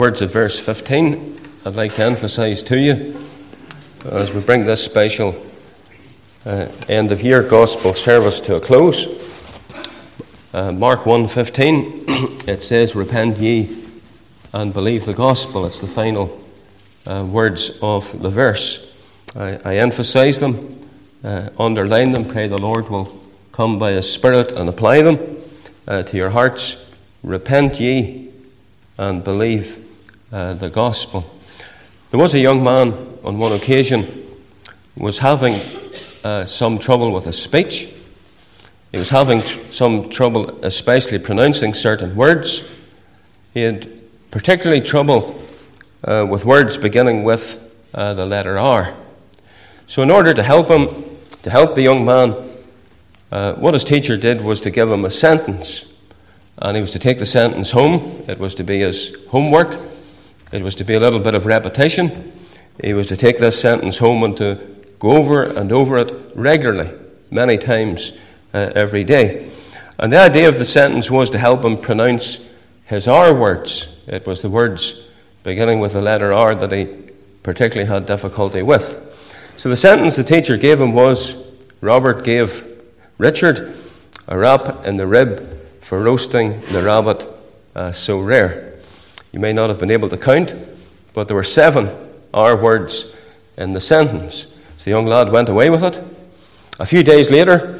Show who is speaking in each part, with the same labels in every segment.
Speaker 1: Words of verse 15 I'd like to emphasize to you as we bring this special end of year gospel service to a close. Mark 1:15, it says, "Repent ye and believe the gospel." It's the final words of the verse. I emphasize them, underline them, pray the Lord will come by His Spirit and apply them to your hearts. Repent ye and believe the gospel. There was a young man on one occasion who was having some trouble with his speech. He was having some trouble especially pronouncing certain words. He had particularly trouble with words beginning with the letter R. So in order to help the young man, what his teacher did was to give him a sentence. And he was to take the sentence home. It was to be his homework. It was to be a little bit of repetition. He was to take this sentence home and to go over and over it regularly, many times every day. And the idea of the sentence was to help him pronounce his R words. It was the words beginning with the letter R that he particularly had difficulty with. So the sentence the teacher gave him was, "Robert gave Richard a rap in the rib for roasting the rabbit so rare." You may not have been able to count, but there were 7 R words in the sentence. So the young lad went away with it. A few days later,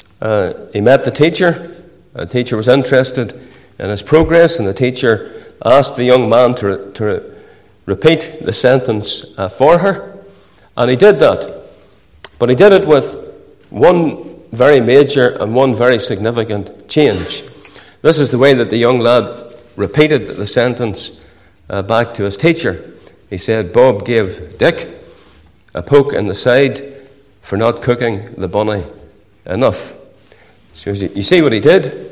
Speaker 1: he met the teacher. The teacher was interested in his progress, and the teacher asked the young man to repeat the sentence for her. And he did that. But he did it with one very major and one very significant change. This is the way that the young lad repeated the sentence back to his teacher. He said, "Bob gave Dick a poke in the side for not cooking the bunny enough." So you see what he did?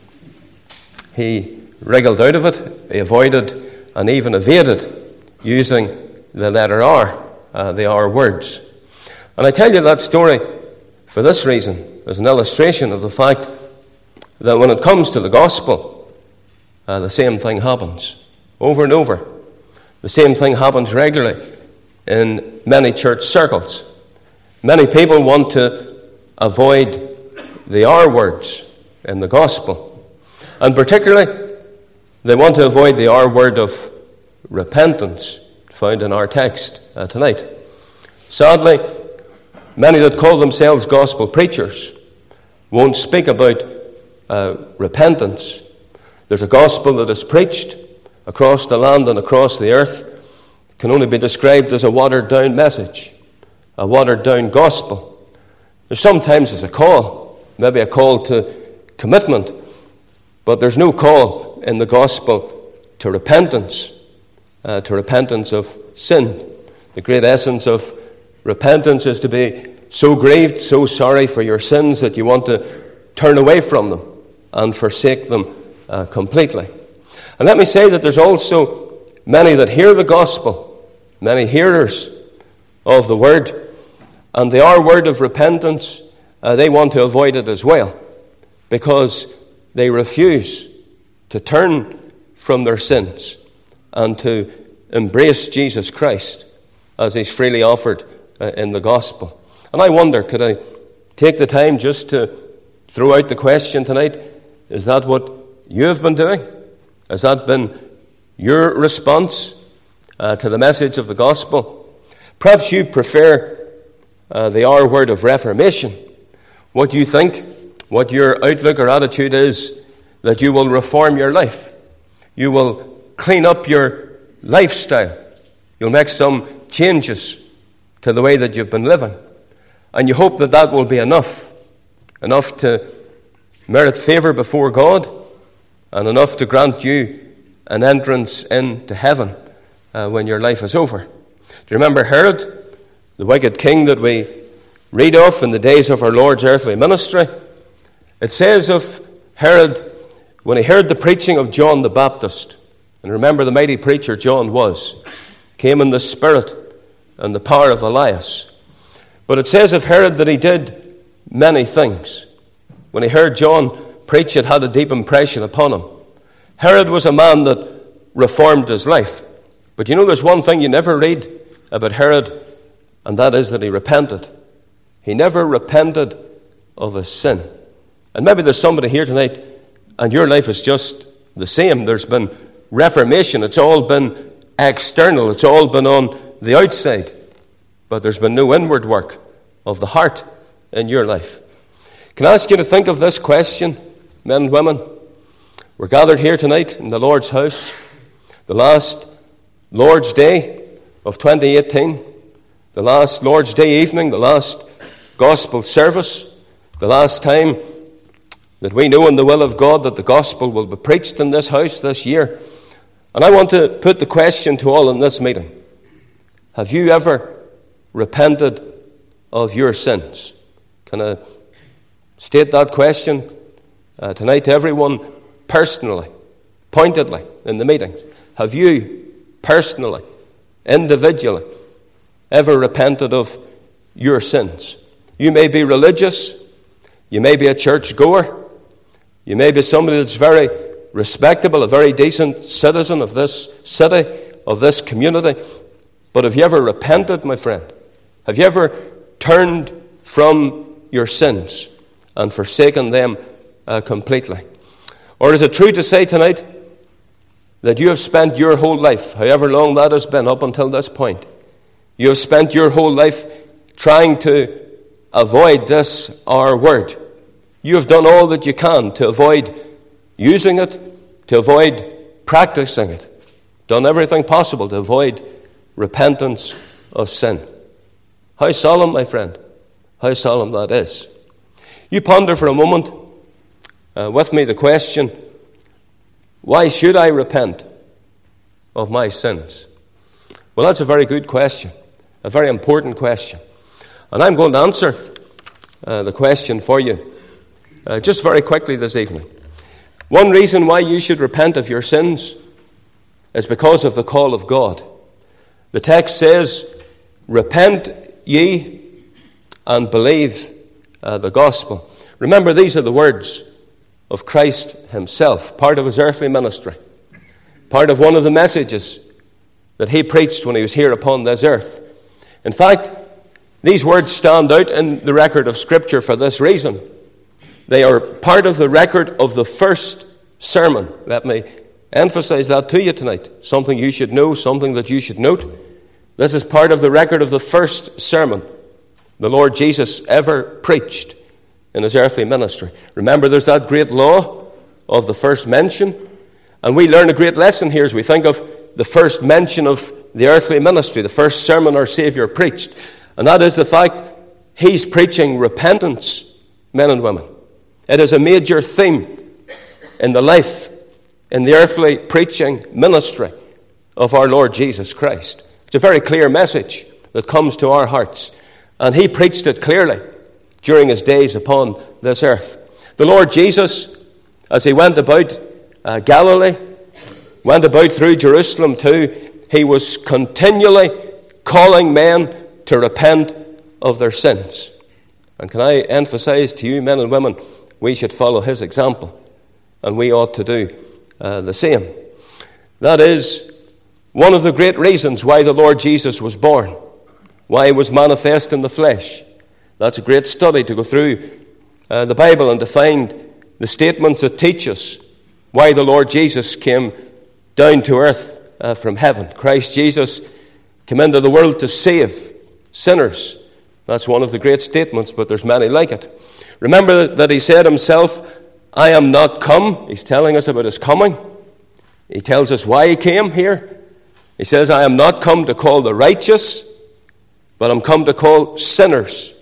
Speaker 1: He wriggled out of it. He avoided and even evaded using the letter R, the R words. And I tell you that story for this reason, as an illustration of the fact that when it comes to the gospel, the same thing happens over and over. The same thing happens regularly in many church circles. Many people want to avoid the R words in the gospel. And particularly, they want to avoid the R word of repentance found in our text tonight. Sadly, many that call themselves gospel preachers won't speak about repentance. There's a gospel that is preached across the land and across the earth. It can only be described as a watered-down message, a watered-down gospel. There's sometimes a call, maybe a call to commitment, but there's no call in the gospel to repentance of sin. The great essence of repentance is to be so grieved, so sorry for your sins that you want to turn away from them and forsake them completely. And let me say that there's also many that hear the gospel, many hearers of the word, and the R word of repentance, they want to avoid it as well, because they refuse to turn from their sins and to embrace Jesus Christ as He's freely offered in the gospel. And I wonder, could I take the time just to throw out the question tonight, is that what you have been doing? Has that been your response to the message of the gospel? Perhaps you prefer the R word of reformation. What you think, what your outlook or attitude is, that you will reform your life. You will clean up your lifestyle. You'll make some changes to the way that you've been living. And you hope that that will be enough to merit favor before God, and enough to grant you an entrance into heaven when your life is over. Do you remember Herod, the wicked king that we read of in the days of our Lord's earthly ministry? It says of Herod, when he heard the preaching of John the Baptist, and remember the mighty preacher John was, came in the spirit and the power of Elias. But it says of Herod that he did many things. When he heard John preach, it had a deep impression upon him. Herod was a man that reformed his life. But you know, there's one thing you never read about Herod, and that is that he repented. He never repented of his sin. And maybe there's somebody here tonight, and your life is just the same. There's been reformation. It's all been external. It's all been on the outside. But there's been no inward work of the heart in your life. Can I ask you to think of this question, men and women? We're gathered here tonight in the Lord's house, the last Lord's Day of 2018, the last Lord's Day evening, the last gospel service, the last time that we know in the will of God that the gospel will be preached in this house this year. And I want to put the question to all in this meeting. Have you ever repented of your sins? Can I state that question tonight to everyone personally, pointedly in the meetings? Have you personally, individually, ever repented of your sins? You may be religious, you may be a church goer, you may be somebody that's very respectable, a very decent citizen of this city, of this community, but have you ever repented, my friend? Have you ever turned from your sins and forsaken them completely? Or is it true to say tonight that you have spent your whole life, however long that has been up until this point, you have spent your whole life trying to avoid this R word? You have done all that you can to avoid using it, to avoid practicing it, done everything possible to avoid repentance of sin. How solemn, my friend, how solemn that is. You ponder for a moment with me the question, why should I repent of my sins? Well, that's a very good question, a very important question. And I'm going to answer the question for you just very quickly this evening. One reason why you should repent of your sins is because of the call of God. The text says, repent ye and believe the gospel. Remember, these are the words of Christ himself, part of his earthly ministry, part of one of the messages that he preached when he was here upon this earth. In fact, these words stand out in the record of Scripture for this reason. They are part of the record of the first sermon. Let me emphasize that to you tonight. Something you should know, something that you should note. This is part of the record of the first sermon the Lord Jesus ever preached in his earthly ministry. Remember, there's that great law of the first mention. And we learn a great lesson here as we think of the first mention of the earthly ministry, the first sermon our Savior preached. And that is the fact he's preaching repentance, men and women. It is a major theme in the life, in the earthly preaching ministry of our Lord Jesus Christ. It's a very clear message that comes to our hearts. And he preached it clearly during his days upon this earth. The Lord Jesus, as he went about Galilee, went about through Jerusalem too, he was continually calling men to repent of their sins. And can I emphasize to you, men and women, we should follow his example, and we ought to do the same. That is one of the great reasons why the Lord Jesus was born, why he was manifest in the flesh. That's a great study to go through the Bible and to find the statements that teach us why the Lord Jesus came down to earth from heaven. Christ Jesus came into the world to save sinners. That's one of the great statements, but there's many like it. Remember that he said himself, I am not come. He's telling us about his coming. He tells us why he came here. He says, I am not come to call the righteous, but I'm come to call sinners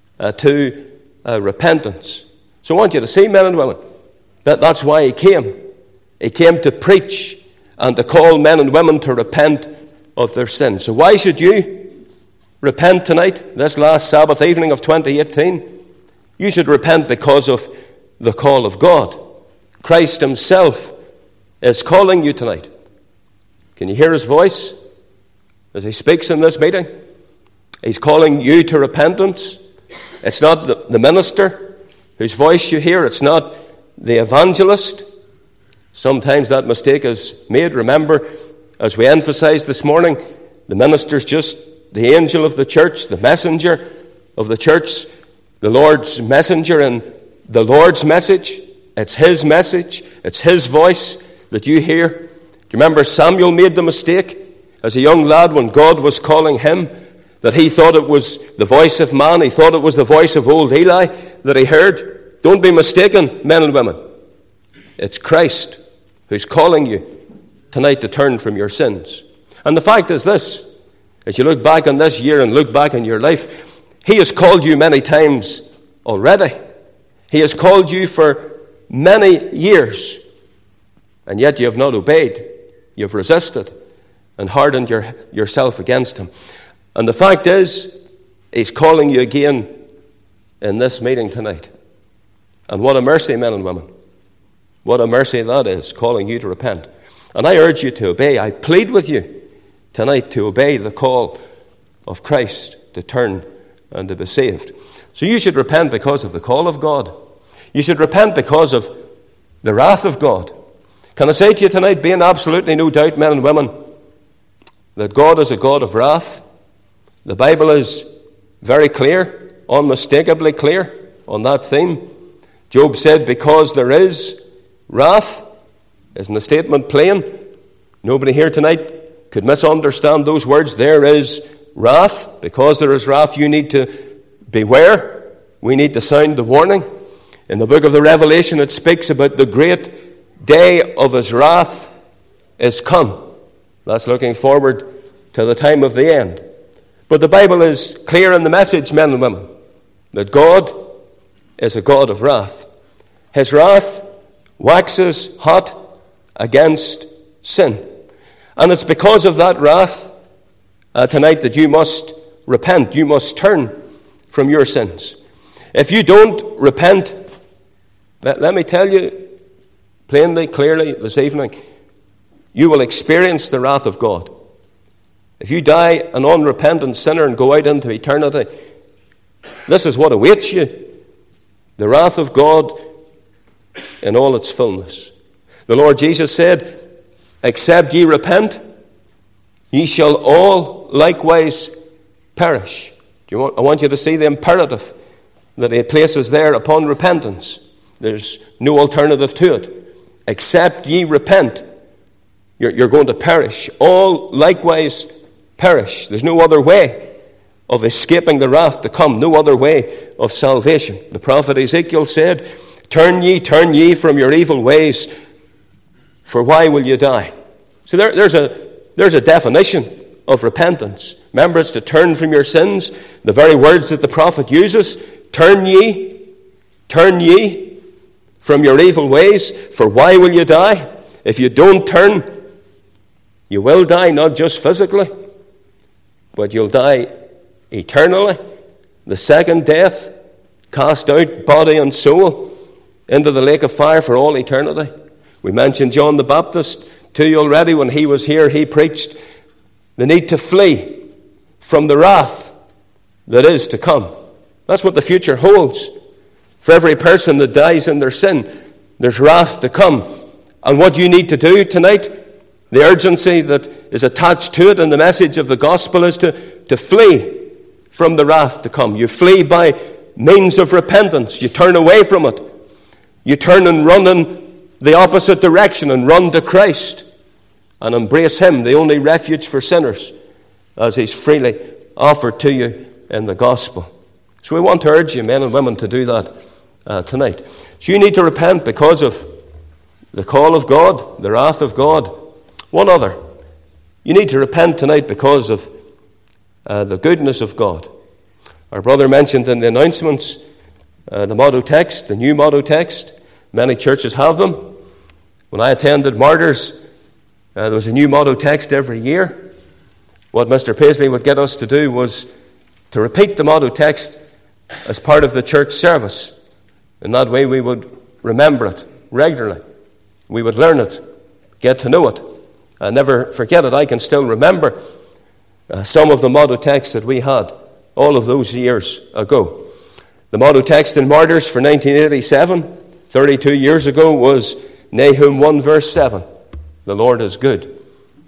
Speaker 1: to repentance. So I want you to see, men and women, that's why he came. He came to preach and to call men and women to repent of their sins. So why should you repent tonight, this last Sabbath evening of 2018? You should repent because of the call of God. Christ himself is calling you tonight. Can you hear his voice as he speaks in this meeting? He's calling you to repentance. It's not the minister whose voice you hear. It's not the evangelist Sometimes that mistake is made. Remember, as we emphasized this morning, the minister's just the angel of the church, the messenger of the church, the Lord's messenger and the Lord's message. It's his message, it's his voice that you hear. Do you remember Samuel made the mistake as a young lad when God was calling him, that he thought it was the voice of man, he thought it was the voice of old Eli that he heard? Don't be mistaken, men and women. It's Christ who's calling you tonight to turn from your sins. And the fact is this, as you look back on this year and look back on your life, he has called you many times already. He has called you for many years, and yet you have not obeyed. You've resisted and hardened yourself against him. And the fact is, he's calling you again in this meeting tonight. And what a mercy, men and women. What a mercy that is, calling you to repent. And I urge you to obey. I plead with you tonight to obey the call of Christ to turn and to be saved. So you should repent because of the call of God. You should repent because of the wrath of God. Can I say to you tonight, being absolutely no doubt, men and women, that God is a God of wrath? The Bible is very clear, unmistakably clear on that theme. Job said, because there is wrath, isn't the statement plain? Nobody here tonight could misunderstand those words. There is wrath. Because there is wrath, you need to beware. We need to sound the warning. In the book of the Revelation, it speaks about the great day of his wrath is come. That's looking forward to the time of the end. But the Bible is clear in the message, men and women, that God is a God of wrath. His wrath waxes hot against sin. And it's because of that wrath tonight that you must repent. You must turn from your sins. If you don't repent, let me tell you plainly, clearly this evening, you will experience the wrath of God. If you die an unrepentant sinner and go out into eternity, this is what awaits you: the wrath of God in all its fullness. The Lord Jesus said, except ye repent, ye shall all likewise perish. I want you to see the imperative that he places there upon repentance. There's no alternative to it. Except ye repent, you're going to perish. All likewise perish. There's no other way of escaping the wrath to come, no other way of salvation. The prophet Ezekiel said, turn ye from your evil ways, for why will you die? So there's a definition of repentance. Remember, it's to turn from your sins. The very words that the prophet uses, turn ye from your evil ways, for why will you die? If you don't turn, you will die, not just physically, but you'll die eternally. The second death, cast out body and soul into the lake of fire for all eternity. We mentioned John the Baptist to you already. When he was here, he preached the need to flee from the wrath that is to come. That's what the future holds. For every person that dies in their sin, there's wrath to come. And what you need to do tonight, the urgency that is attached to it and the message of the gospel is to flee from the wrath to come. You flee by means of repentance. You turn away from it. You turn and run in the opposite direction and run to Christ and embrace him, the only refuge for sinners, as he's freely offered to you in the gospel. So we want to urge you, men and women, to do that tonight. So you need to repent because of the call of God, the wrath of God. One other. You need to repent tonight because of the goodness of God. Our brother mentioned in the announcements the motto text, the new motto text. Many churches have them. When I attended Martyrs, there was a new motto text every year. What Mr. Paisley would get us to do was to repeat the motto text as part of the church service. In that way we would remember it regularly. We would learn it, get to know it, and never forget it. I can still remember some of the motto texts that we had all of those years ago. The motto text in Martyrs for 1987, 32 years ago, was Nahum 1 verse 7. The Lord is good.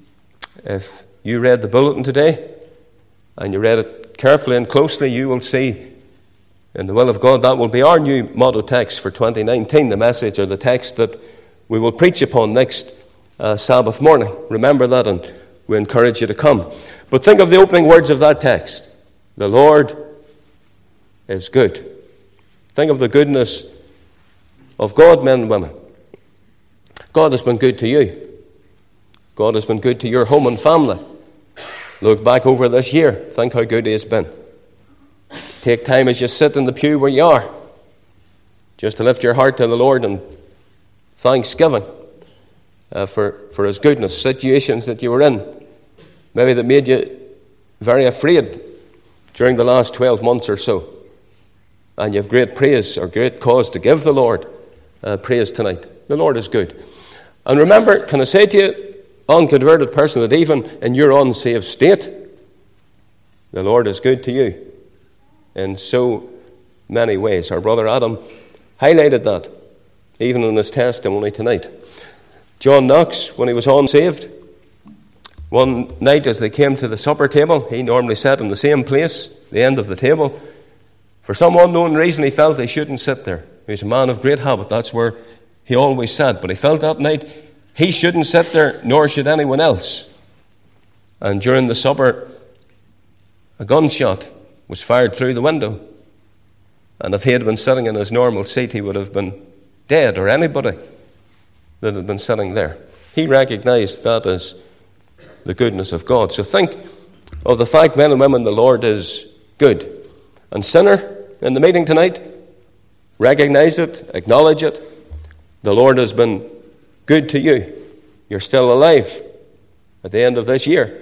Speaker 1: If you read the bulletin today, and you read it carefully and closely, you will see in the will of God that will be our new motto text for 2019, the message or the text that we will preach upon next Sabbath morning. Remember that, and we encourage you to come. But think of the opening words of that text. The Lord is good. Think of the goodness of God, men and women. God has been good to you. God has been good to your home and family. Look back over this year. Think how good He has been. Take time as you sit in the pew where you are, just to lift your heart to the Lord in thanksgiving for His goodness. Situations that you were in, maybe that made you very afraid during the last 12 months or so. And you have great praise or great cause to give the Lord praise tonight. The Lord is good. And remember, can I say to you, unconverted person, that even in your unsaved state, the Lord is good to you in so many ways. Our brother Adam highlighted that even in his testimony tonight. John Knox, when he was unsaved, one night as they came to the supper table, he normally sat in the same place, the end of the table. For some unknown reason, he felt he shouldn't sit there. He was a man of great habit. That's where he always sat. But he felt that night he shouldn't sit there, nor should anyone else. And during the supper, a gunshot was fired through the window. And if he had been sitting in his normal seat, he would have been dead, or anybody that had been sitting there. He recognized that as the goodness of God. So think of the fact, men and women, the Lord is good. And sinner, in the meeting tonight, recognize it, acknowledge it. The Lord has been good to you. You're still alive at the end of this year.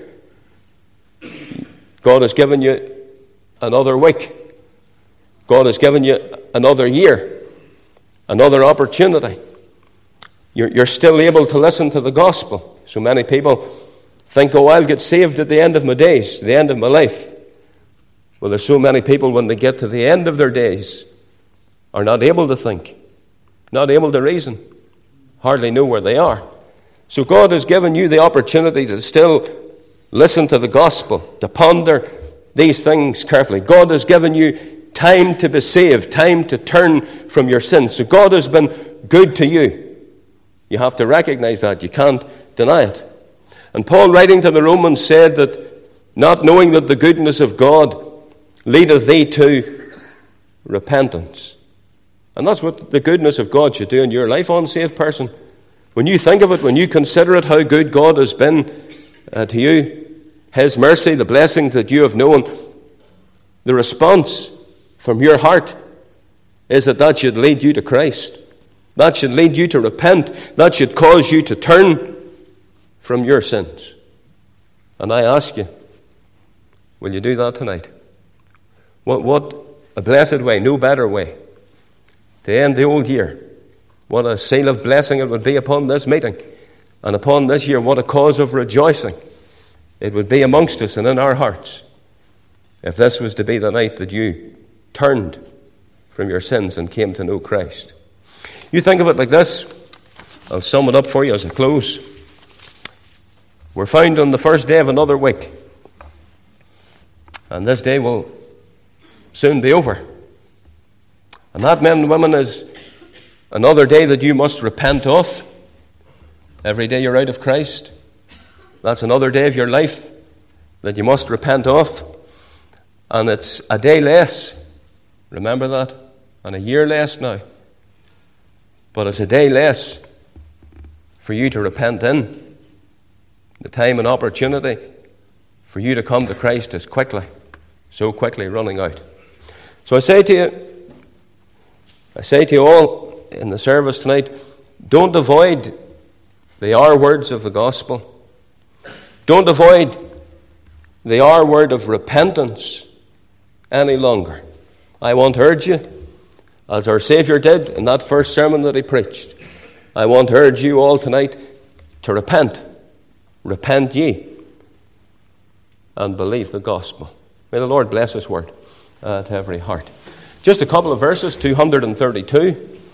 Speaker 1: God has given you another week. God has given you another year, another opportunity. You're still able to listen to the gospel. So many people think, oh, I'll get saved at the end of my days, the end of my life. Well, there's so many people when they get to the end of their days are not able to think, not able to reason, hardly know where they are. So God has given you the opportunity to still listen to the gospel, to ponder these things carefully. God has given you time to be saved, time to turn from your sins. So God has been good to you. You have to recognize that. You can't deny it. And Paul, writing to the Romans, said that not knowing that the goodness of God leadeth thee to repentance. And that's what the goodness of God should do in your life, unsaved person. When you think of it, when you consider it, how good God has been to you, His mercy, the blessings that you have known, the response from your heart is that should lead you to Christ. That should lead you to repent. That should cause you to turn from your sins. And I ask you, will you do that tonight? What a blessed way, no better way to end the old year. What a seal of blessing it would be upon this meeting and upon this year. What a cause of rejoicing it would be amongst us and in our hearts if this was to be the night that you turned from your sins and came to know Christ. You think of it like this. I'll sum it up for you as I close. We're found on the first day of another week. And this day will soon be over. And that, men and women, is another day that you must repent of. Every day you're out of Christ, that's another day of your life that you must repent of. And it's a day less. Remember that? And a year less now. But it's a day less for you to repent in. The time and opportunity for you to come to Christ is so quickly running out. So I say to you all in the service tonight, don't avoid the R words of the gospel. Don't avoid the R word of repentance any longer. I want to urge you, as our Savior did in that first sermon that He preached, I want to urge you all tonight to repent. Repent ye and believe the gospel. May the Lord bless His word to every heart. Just a couple of verses, 232.